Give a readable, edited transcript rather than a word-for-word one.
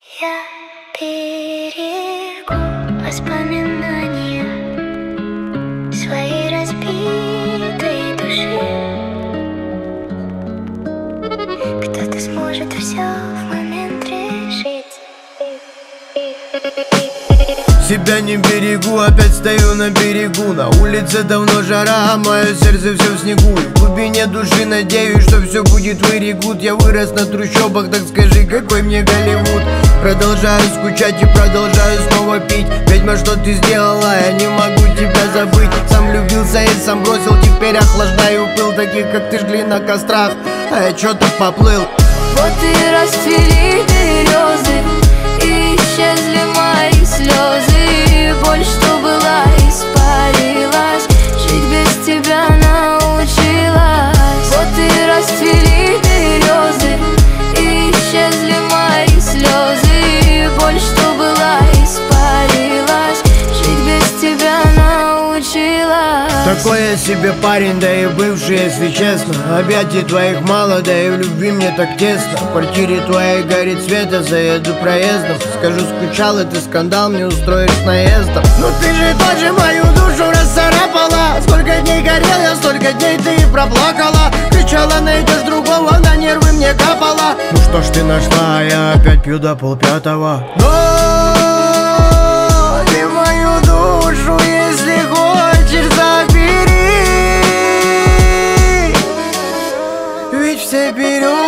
Я берегу воспоминания своей разбитой души. Кто-то сможет все в момент решить. Себя не берегу, опять стою на берегу. На улице давно жара, мое сердце все в снегу. В глубине души надеюсь, что все будет very good. Я вырос на трущобах, так скажи, какой мне Голливуд. Продолжаю скучать и продолжаю снова пить. Ведьма, что ты сделала, я не могу тебя забыть. Сам влюбился и сам бросил, теперь охлаждаю пыл. Таких, как ты, жгли на кострах, а я чё-то поплыл. Вот и расцвели березы, и исчезли мои слезы. Боль, что была, испарилась, жить без тебя научилась. Вот и расцвели березы, и исчезли мои слезы. Боль, что была, испарилась, жить без тебя научилась. Такой я себе парень, да и бывший, если честно. Объятий твоих мало, да и в любви мне так тесно. В квартире твоей горит свет, я заеду проездом. Скажу, скучал, и ты скандал мне устроишь наездом. Ну ты же тоже мою душу расцарапала. Сколько дней горел я, столько дней ты и проплакала. Кричала, найдешь другого, на нервы мне капала. Ну что ж ты нашла, я опять пью до 4:30. Но ты мою душу, если хочешь, забери. Ведь все березы